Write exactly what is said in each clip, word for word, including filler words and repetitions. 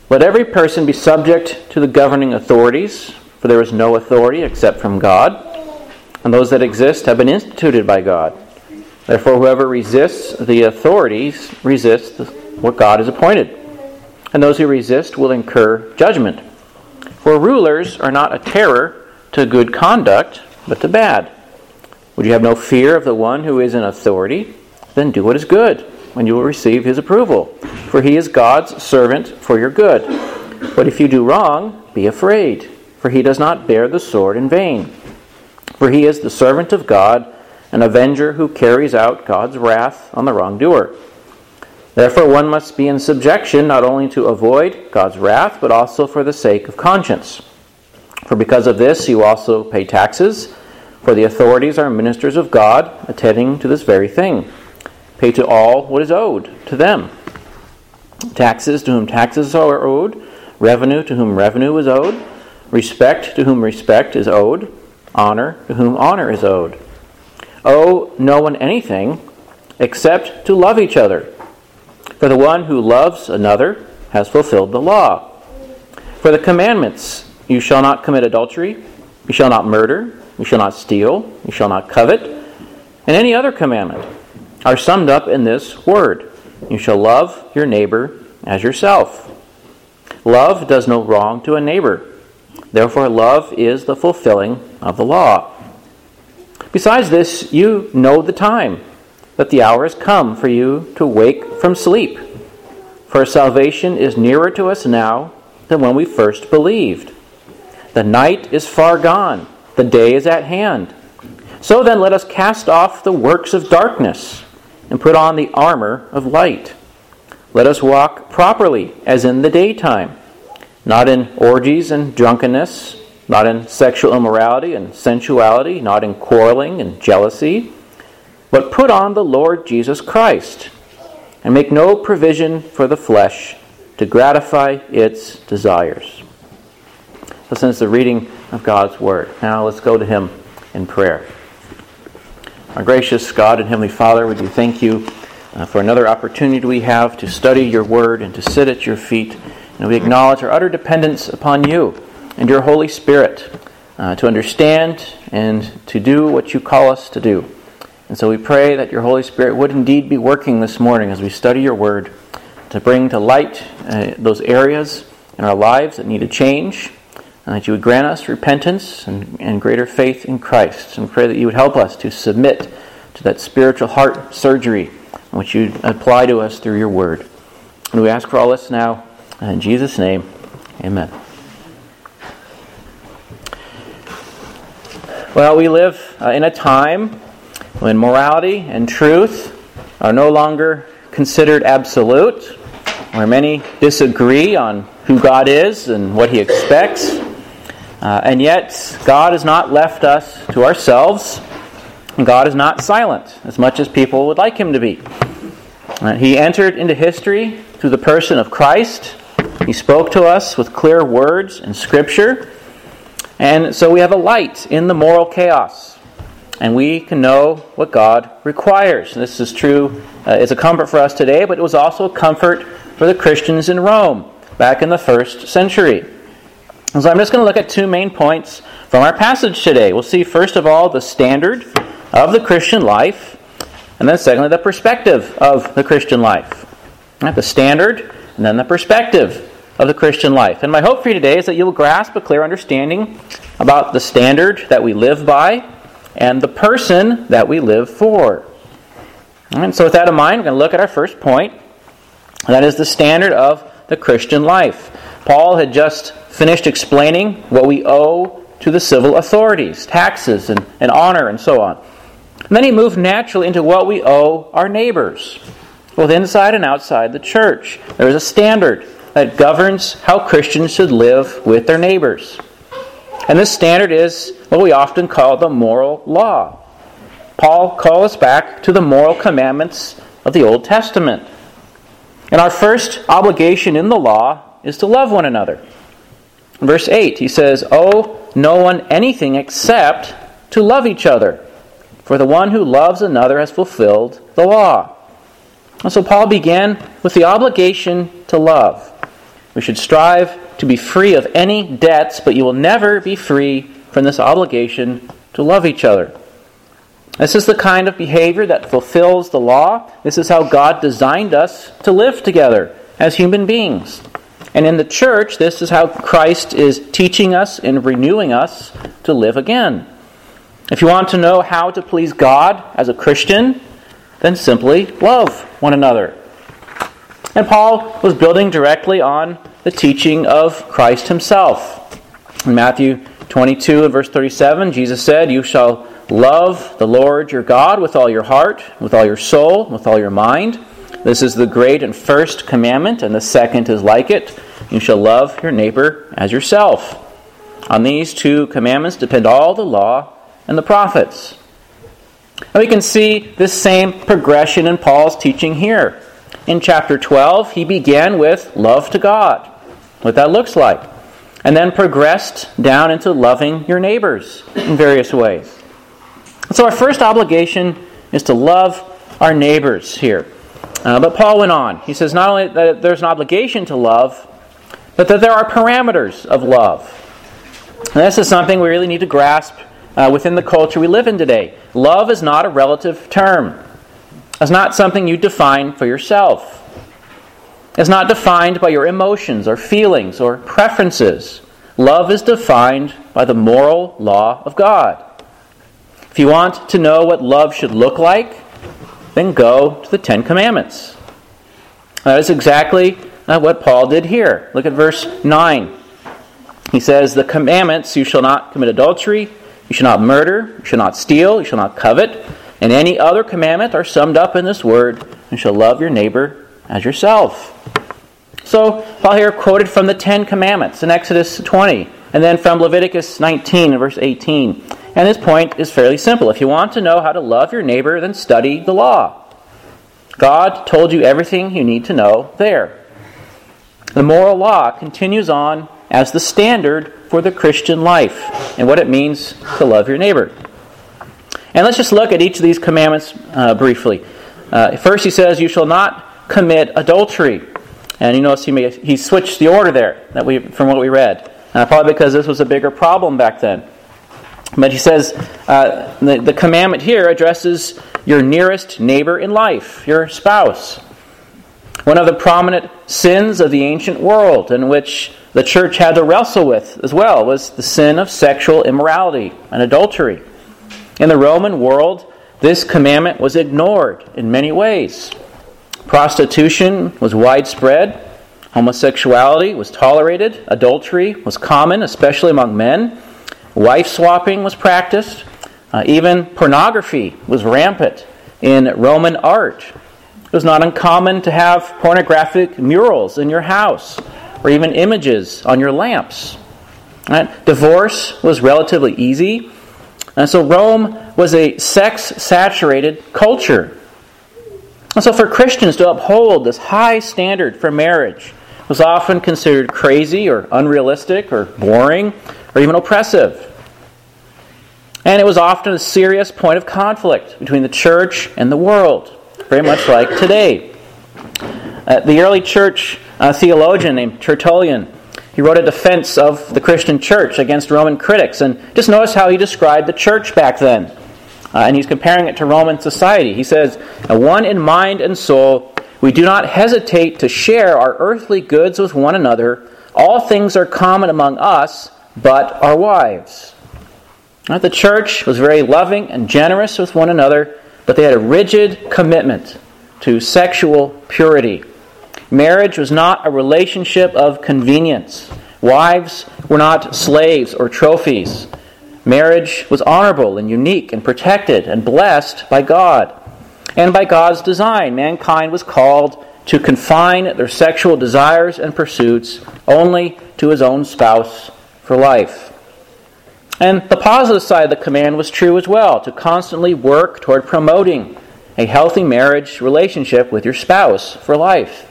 Let every person be subject to the governing authorities, for there is no authority except from God, and those that exist have been instituted by God. Therefore, whoever resists the authorities resists what God has appointed, and those who resist will incur judgment. For rulers are not a terror to good conduct, but to bad. Would you have no fear of the one who is in authority? Then do what is good, and you will receive his approval. For he is God's servant for your good. But if you do wrong, be afraid, for he does not bear the sword in vain. For he is the servant of God, an avenger who carries out God's wrath on the wrongdoer. Therefore one must be in subjection not only to avoid God's wrath, but also for the sake of conscience. For because of this you also pay taxes, for the authorities are ministers of God, attending to this very thing. Pay to all what is owed to them. Taxes to whom taxes are owed, revenue to whom revenue is owed, respect to whom respect is owed, honor to whom honor is owed. Owe no one anything except to love each other. For the one who loves another has fulfilled the law. For the commandments, you shall not commit adultery, you shall not murder, you shall not steal, you shall not covet, and any other commandment are summed up in this word: you shall love your neighbor as yourself. Love does no wrong to a neighbor. Therefore, love is the fulfilling of the law. Besides this, you know the time, that the hour has come for you to wake from sleep. For salvation is nearer to us now than when we first believed. The night is far gone, the day is at hand. So then let us cast off the works of darkness and put on the armor of light. Let us walk properly as in the daytime, not in orgies and drunkenness, not in sexual immorality and sensuality, not in quarreling and jealousy, but put on the Lord Jesus Christ, and make no provision for the flesh to gratify its desires. Listen to the reading of God's Word. Now let's go to Him in prayer. Our gracious God and Heavenly Father, we do thank you uh, for another opportunity we have to study your Word and to sit at your feet. And we acknowledge our utter dependence upon you and your Holy Spirit uh, to understand and to do what you call us to do. And so we pray that your Holy Spirit would indeed be working this morning as we study your Word to bring to light uh, those areas in our lives that need to change, and that you would grant us repentance and, and greater faith in Christ. And we pray that you would help us to submit to that spiritual heart surgery which you apply to us through your Word. And we ask for all this now in Jesus' name. Amen. Well, we live uh, in a time when morality and truth are no longer considered absolute, where many disagree on who God is and what He expects. Uh, and yet, God has not left us to ourselves, and God is not silent, as much as people would like Him to be. Uh, he entered into history through the person of Christ. He spoke to us with clear words and Scripture. And so we have a light in the moral chaos. And we can know what God requires. And this is true, uh, it's a comfort for us today, but it was also a comfort for the Christians in Rome back in the first century. And so I'm just going to look at two main points from our passage today. We'll see, first of all, the standard of the Christian life, and then secondly, the perspective of the Christian life. Right, the standard, and then the perspective of the Christian life. And my hope for you today is that you will grasp a clear understanding about the standard that we live by and the person that we live for. And so with that in mind, we're going to look at our first point. And that is the standard of the Christian life. Paul had just finished explaining what we owe to the civil authorities, taxes and, and honor and so on. And then he moved naturally into what we owe our neighbors, both inside and outside the church. There is a standard that governs how Christians should live with their neighbors. And this standard is what we often call the moral law. Paul calls us back to the moral commandments of the Old Testament. And our first obligation in the law is to love one another. In verse eight, he says, "Owe no one anything except to love each other. For the one who loves another has fulfilled the law." And so Paul began with the obligation to love. We should strive to be free of any debts, but you will never be free from this obligation to love each other. This is the kind of behavior that fulfills the law. This is how God designed us to live together as human beings. And in the church, this is how Christ is teaching us and renewing us to live again. If you want to know how to please God as a Christian, then simply love one another. And Paul was building directly on the teaching of Christ himself. In Matthew twenty-two and verse thirty-seven, Jesus said, "You shall love the Lord your God with all your heart, with all your soul, with all your mind. This is the great and first commandment, and the second is like it. You shall love your neighbor as yourself. On these two commandments depend all the law and the prophets." And we can see this same progression in Paul's teaching here. In chapter twelve, he began with love to God, what that looks like, and then progressed down into loving your neighbors in various ways. So our first obligation is to love our neighbors here. Uh, but Paul went on. He says not only that there's an obligation to love, but that there are parameters of love. And this is something we really need to grasp uh, within the culture we live in today. Love is not a relative term. It's not something you define for yourself. It's not defined by your emotions or feelings or preferences. Love is defined by the moral law of God. If you want to know what love should look like, then go to the Ten Commandments. That is exactly uh, what Paul did here. Look at verse nine. He says, "The commandments, you shall not commit adultery, you shall not murder, you shall not steal, you shall not covet, and any other commandment are summed up in this word, you shall love your neighbor as yourself." So Paul here quoted from the Ten Commandments in Exodus twenty, and then from Leviticus nineteen and verse eighteen. And this point is fairly simple. If you want to know how to love your neighbor, then study the law. God told you everything you need to know there. The moral law continues on as the standard for the Christian life and what it means to love your neighbor. And let's just look at each of these commandments uh, briefly. Uh, first he says, "You shall not commit adultery." And you notice he, may, he switched the order there that we from what we read. Uh, probably because this was a bigger problem back then. But he says uh, the, the commandment here addresses your nearest neighbor in life, your spouse. One of the prominent sins of the ancient world in which the church had to wrestle with as well was the sin of sexual immorality and adultery. In the Roman world, this commandment was ignored in many ways. Prostitution was widespread. Homosexuality was tolerated. Adultery was common, especially among men. Wife swapping was practiced. Uh, even pornography was rampant in Roman art. It was not uncommon to have pornographic murals in your house or even images on your lamps. Right? Divorce was relatively easy. And so Rome was a sex-saturated culture. And so for Christians to uphold this high standard for marriage was often considered crazy or unrealistic or boring or even oppressive. And it was often a serious point of conflict between the church and the world, very much like today. Uh, the early church uh, theologian named Tertullian, he wrote a defense of the Christian church against Roman critics. And just notice how he described the church back then. Uh, and he's comparing it to Roman society. He says, "One in mind and soul, we do not hesitate to share our earthly goods with one another. All things are common among us, but our wives." Right? The church was very loving and generous with one another, but they had a rigid commitment to sexual purity. Marriage was not a relationship of convenience. Wives were not slaves or trophies. Marriage was honorable and unique and protected and blessed by God. And by God's design, mankind was called to confine their sexual desires and pursuits only to his own spouse for life. And the positive side of the command was true as well, to constantly work toward promoting a healthy marriage relationship with your spouse for life.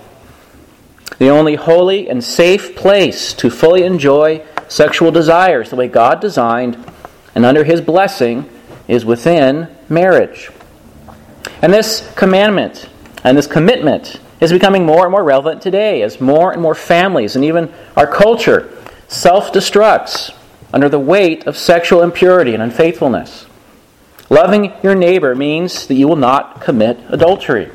The only holy and safe place to fully enjoy sexual desires the way God designed and under His blessing is within marriage. And this commandment and this commitment is becoming more and more relevant today as more and more families and even our culture self-destructs under the weight of sexual impurity and unfaithfulness. Loving your neighbor means that you will not commit adultery.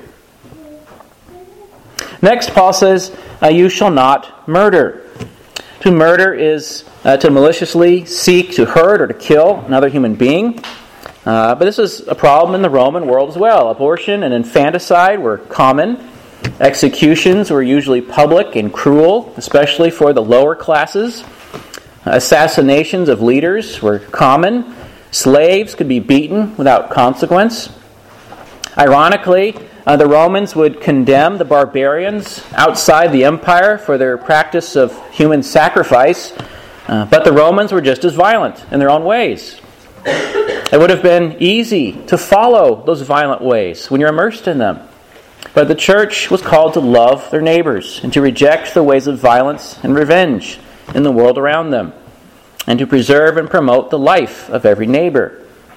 Next, Paul says, uh, you shall not murder. To murder is uh, to maliciously seek to hurt or to kill another human being. Uh, but this is a problem in the Roman world as well. Abortion and infanticide were common. Executions were usually public and cruel, especially for the lower classes. Assassinations of leaders were common. Slaves could be beaten without consequence. Ironically, uh, the Romans would condemn the barbarians outside the empire for their practice of human sacrifice, uh, but the Romans were just as violent in their own ways. It would have been easy to follow those violent ways when you're immersed in them. But the church was called to love their neighbors and to reject the ways of violence and revenge in the world around them, and to preserve and promote the life of every neighbor.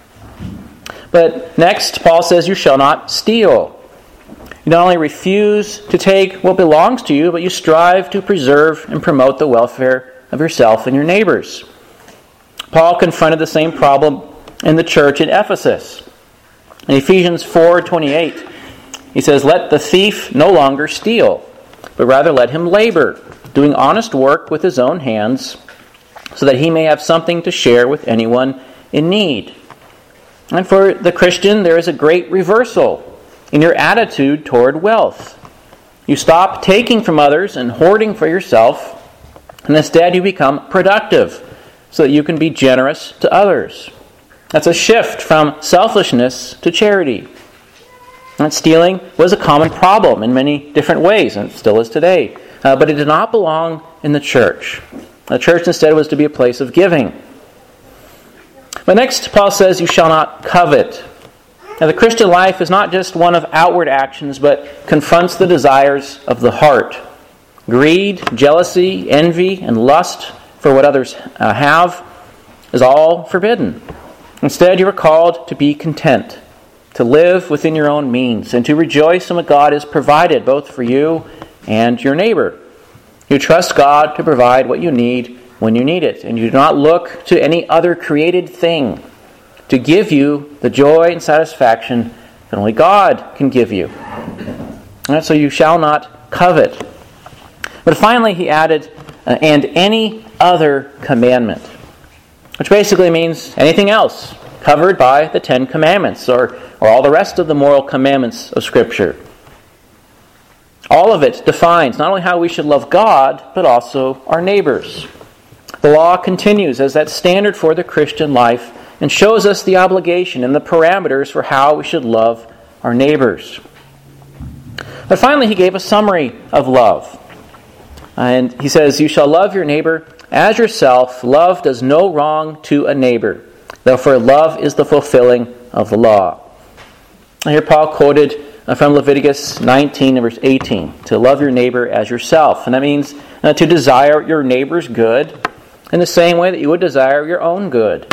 But next, Paul says, you shall not steal. You not only refuse to take what belongs to you, but you strive to preserve and promote the welfare of yourself and your neighbors. Paul confronted the same problem in the church in Ephesus. In Ephesians four twenty-eight, he says, let the thief no longer steal, but rather let him labor, doing honest work with his own hands, so that he may have something to share with anyone in need. And for the Christian, there is a great reversal in your attitude toward wealth. You stop taking from others and hoarding for yourself, and instead you become productive so that you can be generous to others. That's a shift from selfishness to charity. And stealing was a common problem in many different ways, and it still is today. Uh, but it did not belong in the church. The church instead was to be a place of giving. But next, Paul says, you shall not covet. Now, the Christian life is not just one of outward actions, but confronts the desires of the heart. Greed, jealousy, envy, and lust for what others uh, have is all forbidden. Instead, you are called to be content, to live within your own means, and to rejoice in what God has provided, both for you and your neighbor. You trust God to provide what you need when you need it, and you do not look to any other created thing to give you the joy and satisfaction that only God can give you. And so you shall not covet. But finally he added, uh, and any other commandment, which basically means anything else covered by the Ten Commandments or, or all the rest of the moral commandments of Scripture. All of it defines not only how we should love God, but also our neighbors. The law continues as that standard for the Christian life and shows us the obligation and the parameters for how we should love our neighbors. But finally, he gave a summary of love. And he says, you shall love your neighbor as yourself. Love does no wrong to a neighbor. Therefore, love is the fulfilling of the law. And here Paul quoted from Leviticus nineteen, verse eighteen, to love your neighbor as yourself. And that means uh, to desire your neighbor's good in the same way that you would desire your own good.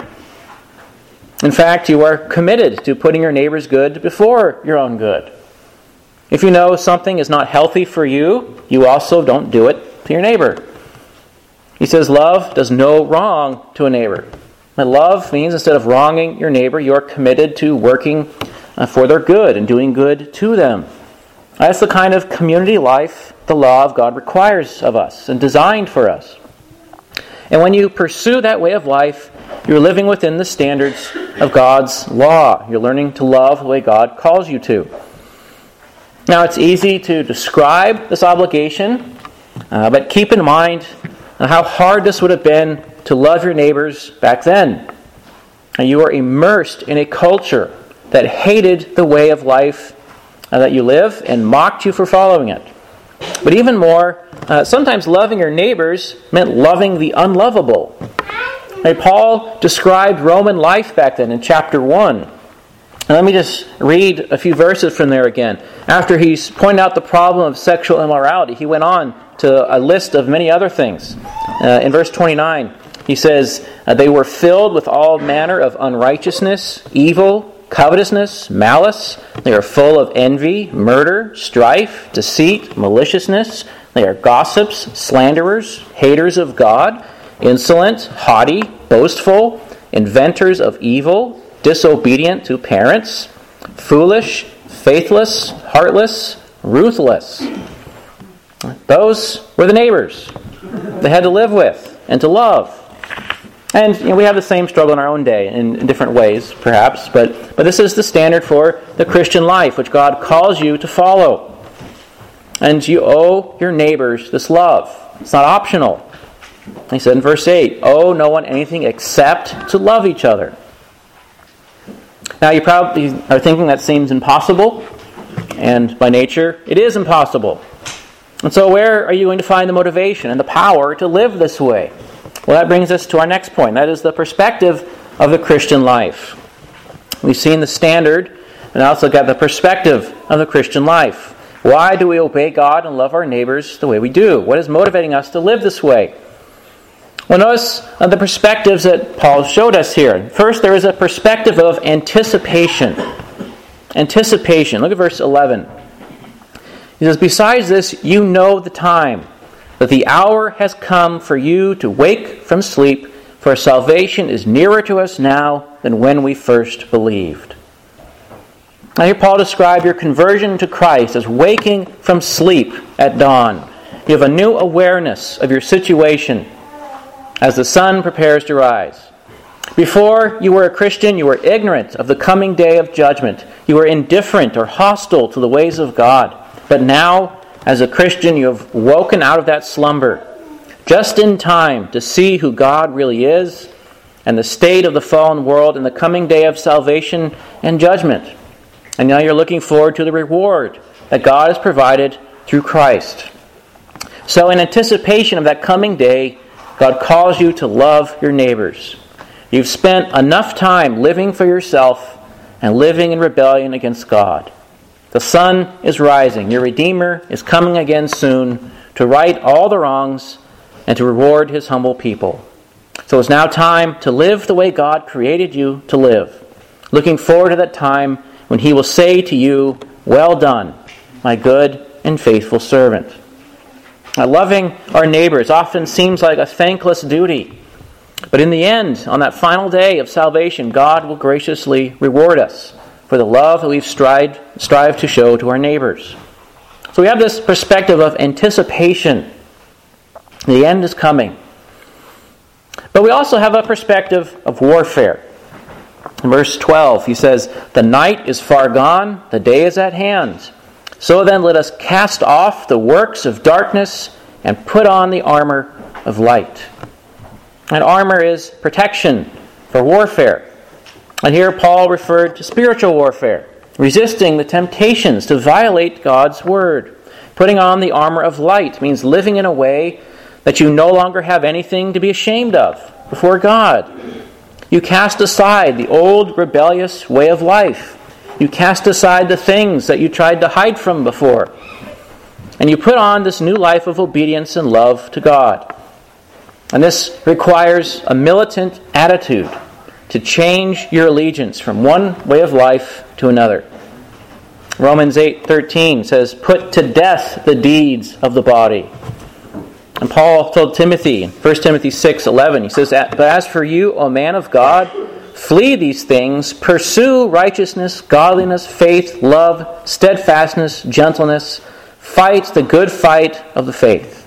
In fact, you are committed to putting your neighbor's good before your own good. If you know something is not healthy for you, you also don't do it to your neighbor. He says love does no wrong to a neighbor. And love means instead of wronging your neighbor, you are committed to working uh, for their good and doing good to them. That's the kind of community life the law of God requires of us and designed for us. And when you pursue that way of life, you're living within the standards of God's law. You're learning to love the way God calls you to. Now, it's easy to describe this obligation, uh, but keep in mind how hard this would have been to love your neighbors back then. And you are immersed in a culture that hated the way of life uh, that you live and mocked you for following it. But even more, uh, sometimes loving your neighbors meant loving the unlovable. Right, Paul described Roman life back then in chapter one. And let me just read a few verses from there again. After he's pointed out the problem of sexual immorality, he went on to a list of many other things. Uh, in verse twenty-nine, he says, uh, they were filled with all manner of unrighteousness, evil, covetousness, malice. They are full of envy, murder, strife, deceit, maliciousness. They are gossips, slanderers, haters of God, insolent, haughty, boastful, inventors of evil, disobedient to parents, foolish, faithless, heartless, ruthless. Those were the neighbors they had to live with and to love. And you know, we have the same struggle in our own day in, in different ways, perhaps, but, but this is the standard for the Christian life, which God calls you to follow. And you owe your neighbors this love. It's not optional. He said in verse eight, owe no one anything except to love each other. Now you probably are thinking that seems impossible, and by nature it is impossible. And so where are you going to find the motivation and the power to live this way? Well, that brings us to our next point. That is the perspective of the Christian life. We've seen the standard, and also got the perspective of the Christian life. Why do we obey God and love our neighbors the way we do? What is motivating us to live this way? Well, notice the perspectives that Paul showed us here. First, there is a perspective of anticipation. Anticipation. Look at verse eleven. He says, besides this, you know the time, that the hour has come for you to wake from sleep, for salvation is nearer to us now than when we first believed. Now here Paul describes your conversion to Christ as waking from sleep at dawn. You have a new awareness of your situation as the sun prepares to rise. Before you were a Christian, you were ignorant of the coming day of judgment. You were indifferent or hostile to the ways of God. But now, as a Christian, you have woken out of that slumber, just in time to see who God really is and the state of the fallen world and the coming day of salvation and judgment. And now you're looking forward to the reward that God has provided through Christ. So in anticipation of that coming day, God calls you to love your neighbors. You've spent enough time living for yourself and living in rebellion against God. The sun is rising. Your Redeemer is coming again soon to right all the wrongs and to reward His humble people. So it's now time to live the way God created you to live. Looking forward to that time when He will say to you, well done, my good and faithful servant. Now, loving our neighbors often seems like a thankless duty. But in the end, on that final day of salvation, God will graciously reward us for the love that we've strived, strived to show to our neighbors. So we have this perspective of anticipation. The end is coming. But we also have a perspective of warfare. In verse twelve, he says, the night is far gone, the day is at hand. So then let us cast off the works of darkness and put on the armor of light. And armor is protection for warfare. And here Paul referred to spiritual warfare, resisting the temptations to violate God's word. Putting on the armor of light means living in a way that you no longer have anything to be ashamed of before God. You cast aside the old rebellious way of life. You cast aside the things that you tried to hide from before. And you put on this new life of obedience and love to God. And this requires a militant attitude to change your allegiance from one way of life to another. Romans eight thirteen says, put to death the deeds of the body. And Paul told Timothy in First Timothy six eleven, he says, but as for you, O man of God, flee these things, pursue righteousness, godliness, faith, love, steadfastness, gentleness, fight the good fight of the faith.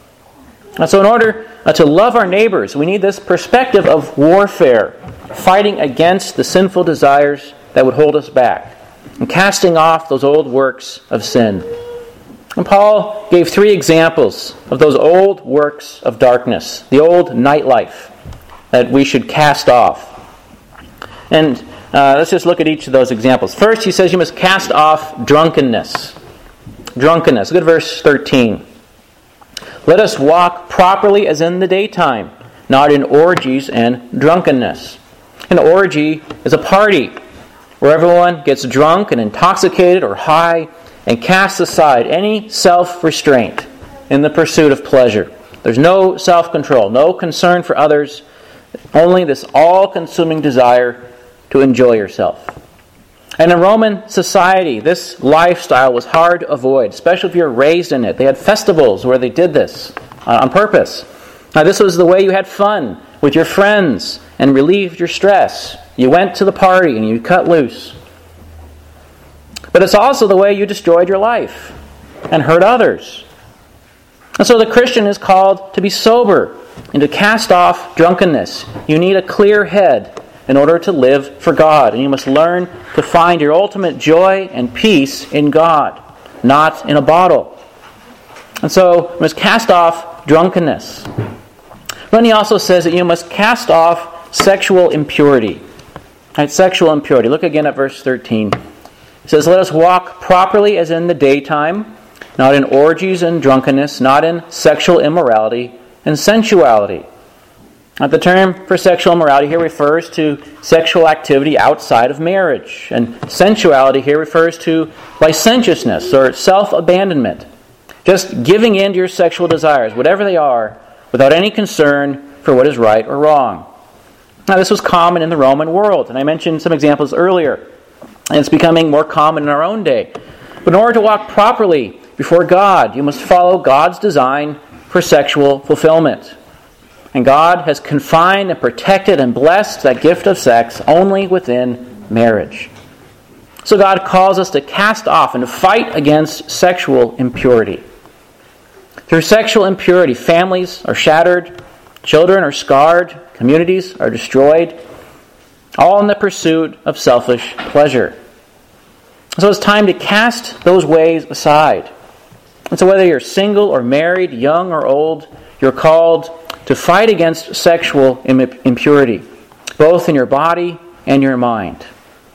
And so in order to love our neighbors, we need this perspective of warfare, fighting against the sinful desires that would hold us back, and casting off those old works of sin. And Paul gave three examples of those old works of darkness, the old nightlife that we should cast off. And uh, let's just look at each of those examples. First, he says you must cast off drunkenness. Drunkenness. Look at verse thirteen. Let us walk properly as in the daytime, not in orgies and drunkenness. An orgy is a party where everyone gets drunk and intoxicated or high and casts aside any self-restraint in the pursuit of pleasure. There's no self-control, no concern for others, only this all-consuming desire to enjoy yourself. And in Roman society, this lifestyle was hard to avoid, especially if you were raised in it. They had festivals where they did this uh, on purpose. Now, this was the way you had fun with your friends and relieved your stress. You went to the party and you cut loose. But it's also the way you destroyed your life and hurt others. And so the Christian is called to be sober and to cast off drunkenness. You need a clear head in order to live for God. And you must learn to find your ultimate joy and peace in God, not in a bottle. And so you must cast off drunkenness. Then he also says that you must cast off sexual impurity. Right, sexual impurity. Look again at verse thirteen. It says, "Let us walk properly as in the daytime, not in orgies and drunkenness, not in sexual immorality and sensuality." Now, the term for sexual immorality here refers to sexual activity outside of marriage. And sensuality here refers to licentiousness or self-abandonment. Just giving in to your sexual desires, whatever they are, without any concern for what is right or wrong. Now, this was common in the Roman world, and I mentioned some examples earlier. And it's becoming more common in our own day. But in order to walk properly before God, you must follow God's design for sexual fulfillment. And God has confined and protected and blessed that gift of sex only within marriage. So God calls us to cast off and to fight against sexual impurity. Through sexual impurity, families are shattered, children are scarred, communities are destroyed, all in the pursuit of selfish pleasure. So it's time to cast those ways aside. And so whether you're single or married, young or old, you're called to fight against sexual impurity, both in your body and your mind.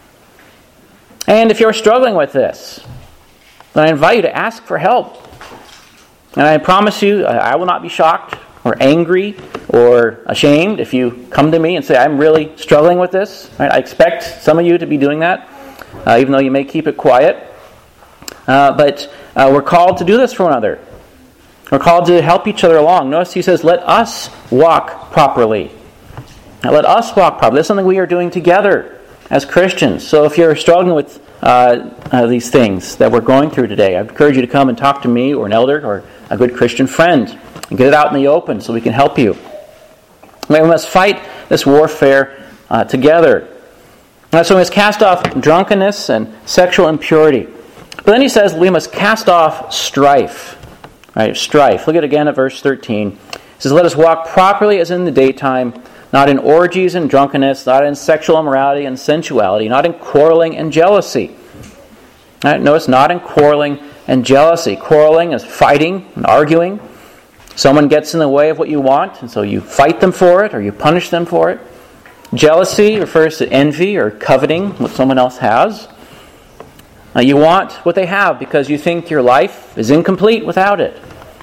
And if you're struggling with this, then I invite you to ask for help. And I promise you, I will not be shocked or angry or ashamed if you come to me and say, "I'm really struggling with this." Right? I expect some of you to be doing that, uh, even though you may keep it quiet. Uh, but uh, we're called to do this for one another. We're called to help each other along. Notice he says, "Let us walk properly." Now, let us walk properly. That's something we are doing together as Christians. So if you're struggling with uh, uh, these things that we're going through today, I encourage you to come and talk to me or an elder or a good Christian friend and get it out in the open so we can help you. We must fight this warfare uh, together. Now, so we must cast off drunkenness and sexual impurity. But then he says we must cast off strife. Right, strife. Look at it again at verse thirteen. It says, "Let us walk properly as in the daytime, not in orgies and drunkenness, not in sexual immorality and sensuality, not in quarreling and jealousy." Right, notice, not in quarreling and jealousy. Quarreling is fighting and arguing. Someone gets in the way of what you want, and so you fight them for it or you punish them for it. Jealousy refers to envy or coveting what someone else has. Uh, you want what they have because you think your life is incomplete without it.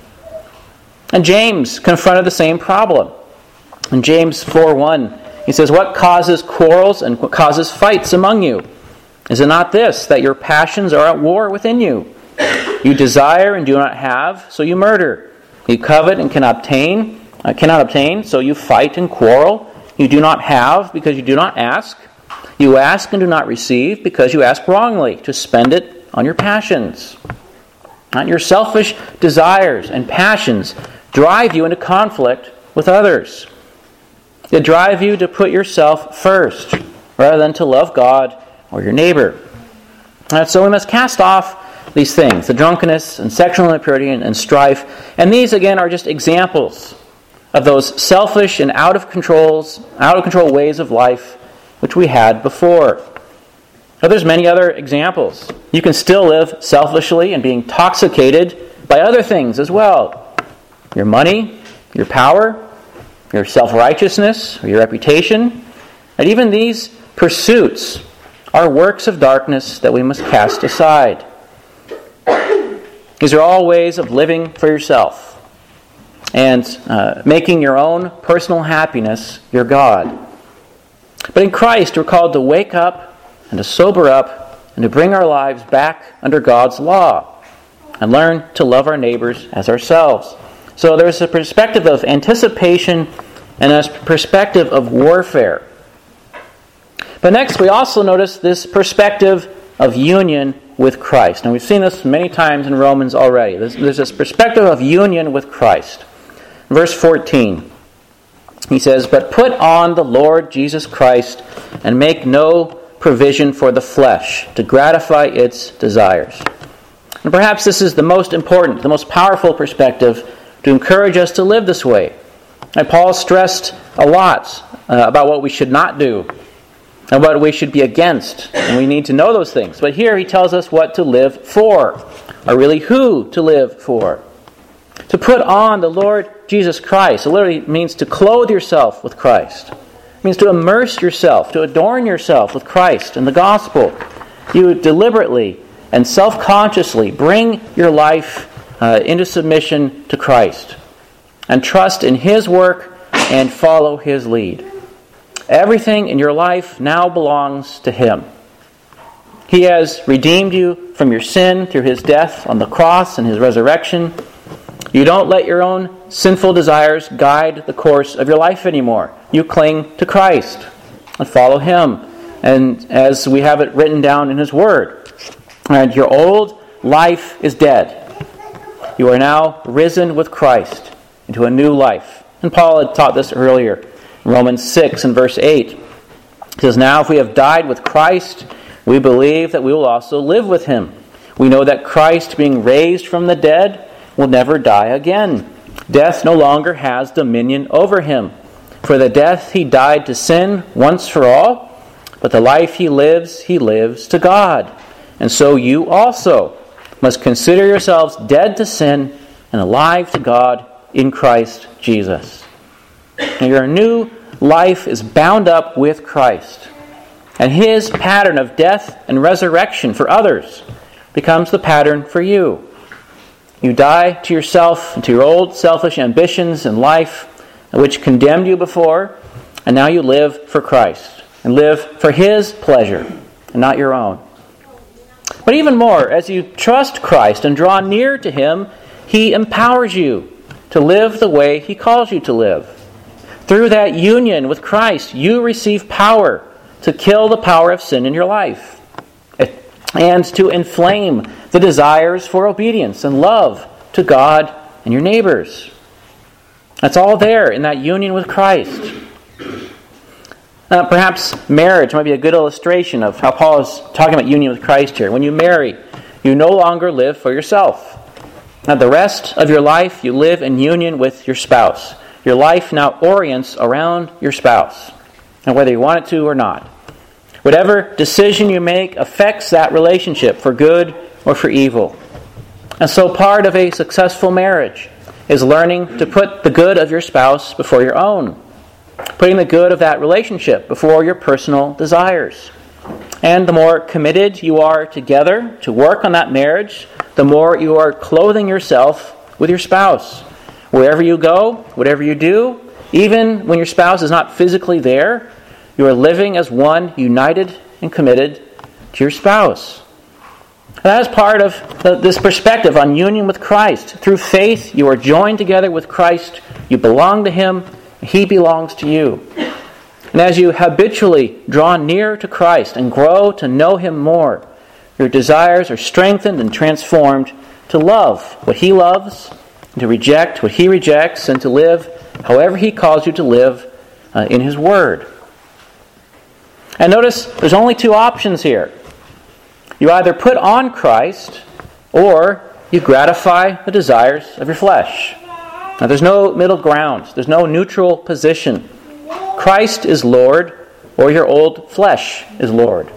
And James confronted the same problem. In James four one, he says, "What causes quarrels and what causes fights among you? Is it not this, that your passions are at war within you? You desire and do not have, so you murder. You covet and cannot obtain, uh, cannot obtain, so you fight and quarrel. You do not have because you do not ask. You ask and do not receive because you ask wrongly, to spend it on your passions." And your selfish desires and passions drive you into conflict with others. They drive you to put yourself first rather than to love God or your neighbor. And so we must cast off these things, the drunkenness and sexual impurity and, and strife. And these, again, are just examples of those selfish and out of controls, out of control ways of life which we had before. Now, there's many other examples. You can still live selfishly and be intoxicated by other things as well. Your money, your power, your self-righteousness, or your reputation. And even these pursuits are works of darkness that we must cast aside. These are all ways of living for yourself and uh, making your own personal happiness your God. But in Christ, we're called to wake up and to sober up and to bring our lives back under God's law and learn to love our neighbors as ourselves. So there's a perspective of anticipation and a perspective of warfare. But next, we also notice this perspective of union with Christ. And we've seen this many times in Romans already. There's, there's this perspective of union with Christ. Verse fourteen, he says, "But put on the Lord Jesus Christ and make no provision for the flesh to gratify its desires." And perhaps this is the most important, the most powerful perspective to encourage us to live this way. And Paul stressed a lot uh, about what we should not do and what we should be against. And we need to know those things. But here he tells us what to live for, or really who to live for. To put on the Lord Jesus Christ, it literally means to clothe yourself with Christ. It means to immerse yourself, to adorn yourself with Christ and the gospel. You deliberately and self-consciously bring your life uh, into submission to Christ and trust in His work and follow His lead. Everything in your life now belongs to Him. He has redeemed you from your sin through His death on the cross and His resurrection. You don't let your own sinful desires guide the course of your life anymore. You cling to Christ and follow Him. And as we have it written down in His Word, and your old life is dead. You are now risen with Christ into a new life. And Paul had taught this earlier in Romans six and verse eight. He says, "Now if we have died with Christ, we believe that we will also live with Him. We know that Christ, being raised from the dead, will never die again. Death no longer has dominion over Him. For the death He died to sin once for all, but the life He lives, He lives to God. And so you also must consider yourselves dead to sin and alive to God in Christ Jesus." And your new life is bound up with Christ. And His pattern of death and resurrection for others becomes the pattern for you. You die to yourself and to your old selfish ambitions in life, which condemned you before, and now you live for Christ and live for His pleasure and not your own. But even more, as you trust Christ and draw near to Him, He empowers you to live the way He calls you to live. Through that union with Christ, you receive power to kill the power of sin in your life and to inflame the desires for obedience and love to God and your neighbors. That's all there in that union with Christ. Uh, perhaps marriage might be a good illustration of how Paul is talking about union with Christ here. When you marry, you no longer live for yourself. Now, the rest of your life, you live in union with your spouse. Your life now orients around your spouse, and whether you want it to or not. Whatever decision you make affects that relationship for good or for evil. And so part of a successful marriage is learning to put the good of your spouse before your own, putting the good of that relationship before your personal desires. And the more committed you are together to work on that marriage, the more you are clothing yourself with your spouse. Wherever you go, whatever you do, even when your spouse is not physically there, you are living as one united and committed to your spouse. And that is part of the, this perspective on union with Christ. Through faith, you are joined together with Christ. You belong to Him. He belongs to you. And as you habitually draw near to Christ and grow to know Him more, your desires are strengthened and transformed to love what He loves, and to reject what He rejects, and to live however He calls you to live uh, in His Word. And notice there's only two options here. You either put on Christ or you gratify the desires of your flesh. Now there's no middle ground. There's no neutral position. Christ is Lord, or your old flesh is Lord.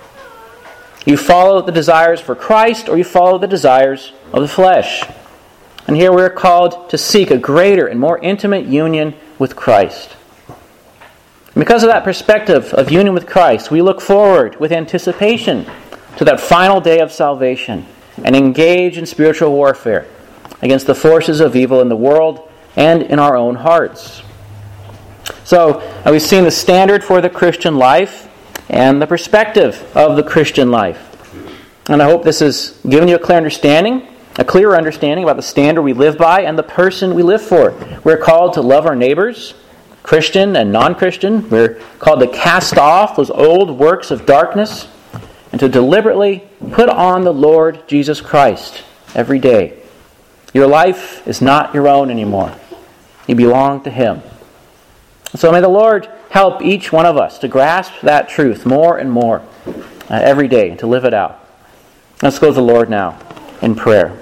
You follow the desires for Christ, or you follow the desires of the flesh. And here we're called to seek a greater and more intimate union with Christ. And because of that perspective of union with Christ, we look forward with anticipation to that final day of salvation and engage in spiritual warfare against the forces of evil in the world and in our own hearts. So, uh, we've seen the standard for the Christian life and the perspective of the Christian life. And I hope this has given you a clear understanding, a clearer understanding about the standard we live by and the person we live for. We're called to love our neighbors, Christian and non-Christian. We're called to cast off those old works of darkness and to deliberately put on the Lord Jesus Christ every day. Your life is not your own anymore. You belong to Him. So may the Lord help each one of us to grasp that truth more and more uh, every day and to live it out. Let's go to the Lord now in prayer.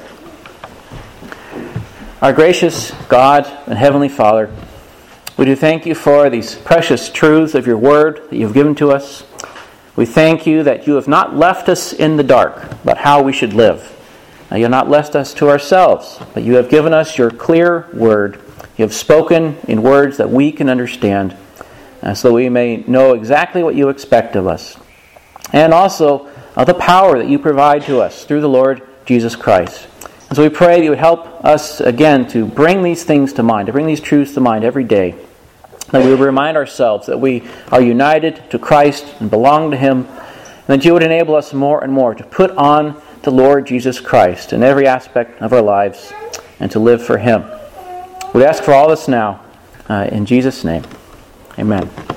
Our gracious God and Heavenly Father, we do thank You for these precious truths of Your Word that You've given to us. We thank You that You have not left us in the dark about how we should live. Now, You have not left us to ourselves, but You have given us Your clear Word. You have spoken in words that we can understand, uh, so that we may know exactly what You expect of us. And also uh, the power that You provide to us through the Lord Jesus Christ. And so we pray that You would help us again to bring these things to mind, to bring these truths to mind every day. That we would remind ourselves that we are united to Christ and belong to Him. And that You would enable us more and more to put on the Lord Jesus Christ in every aspect of our lives and to live for Him. We ask for all this now, uh, in Jesus' name. Amen.